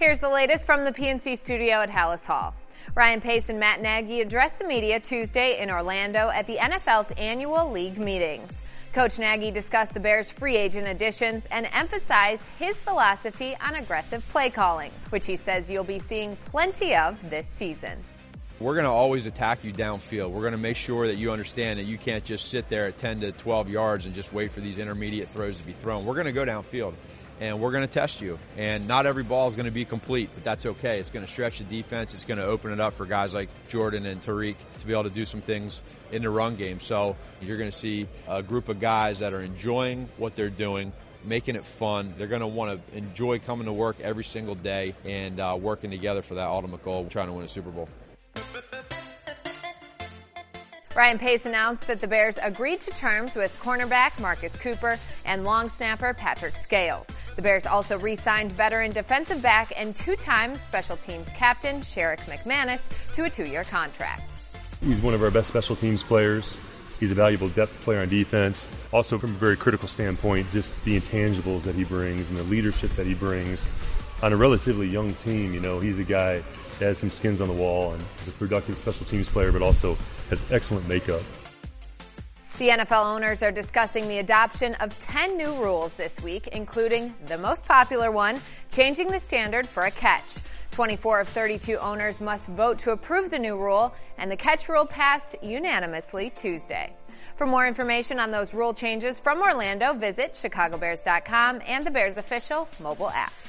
Here's the latest from the PNC studio at Halas Hall. Ryan Pace and Matt Nagy addressed the media Tuesday in Orlando at the NFL's annual league meetings. Coach Nagy discussed the Bears' free agent additions and emphasized his philosophy on aggressive play calling, which he says you'll be seeing plenty of this season. We're going to always attack you downfield. We're going to make sure that you understand that you can't just sit there at 10 to 12 yards and just wait for these intermediate throws to be thrown. We're going to go downfield, and we're going to test you. And not every ball is going to be complete, but that's okay. It's going to stretch the defense. It's going to open it up for guys like Jordan and Tariq to be able to do some things in the run game. So you're going to see a group of guys that are enjoying what they're doing, making it fun. They're going to want to enjoy coming to work every single day and working together for that ultimate goal, trying to win a Super Bowl. Ryan Pace announced that the Bears agreed to terms with cornerback Marcus Cooper and long snapper Patrick Scales. The Bears also re-signed veteran defensive back and two-time special teams captain Sherrick McManus to a 2-year contract. He's one of our best special teams players. He's a valuable depth player on defense. Also, from a very critical standpoint, just the intangibles that he brings and the leadership that he brings on a relatively young team. You know, he's a guy that has some skins on the wall and is a productive special teams player, but also has excellent makeup. The NFL owners are discussing the adoption of 10 new rules this week, including the most popular one, changing the standard for a catch. 24 of 32 owners must vote to approve the new rule, and the catch rule passed unanimously Tuesday. For more information on those rule changes from Orlando, visit chicagobears.com and the Bears official mobile app.